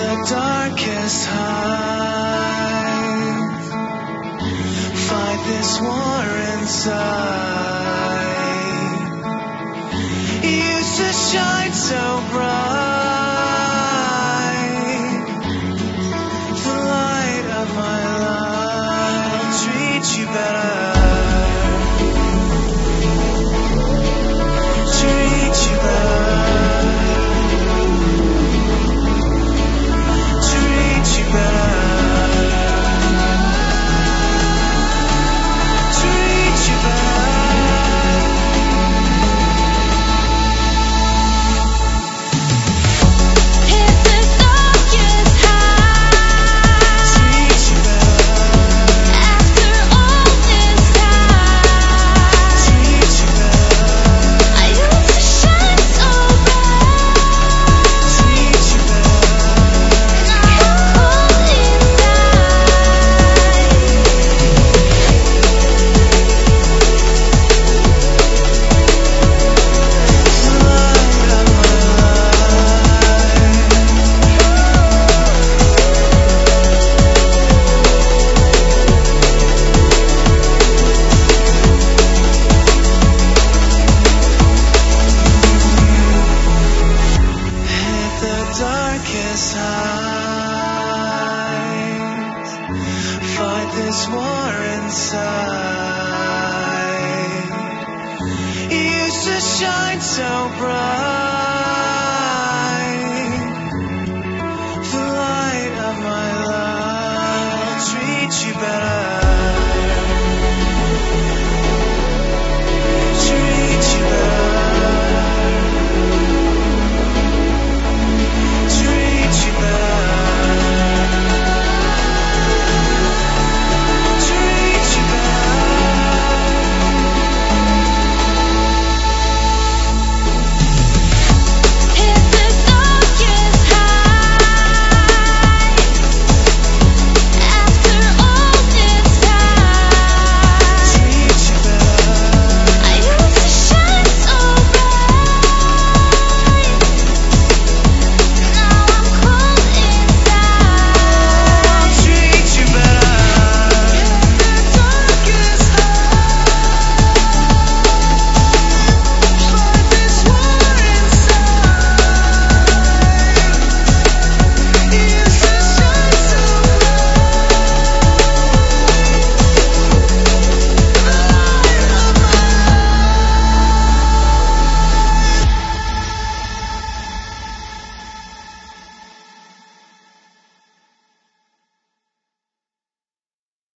the darkest heights, fight this war inside. You used to shine so bright, the light of my life. I'll treat you better, treat you better. Darkest heights, fight this war inside. You used to shine so bright, the light of my life. I'll treat you better.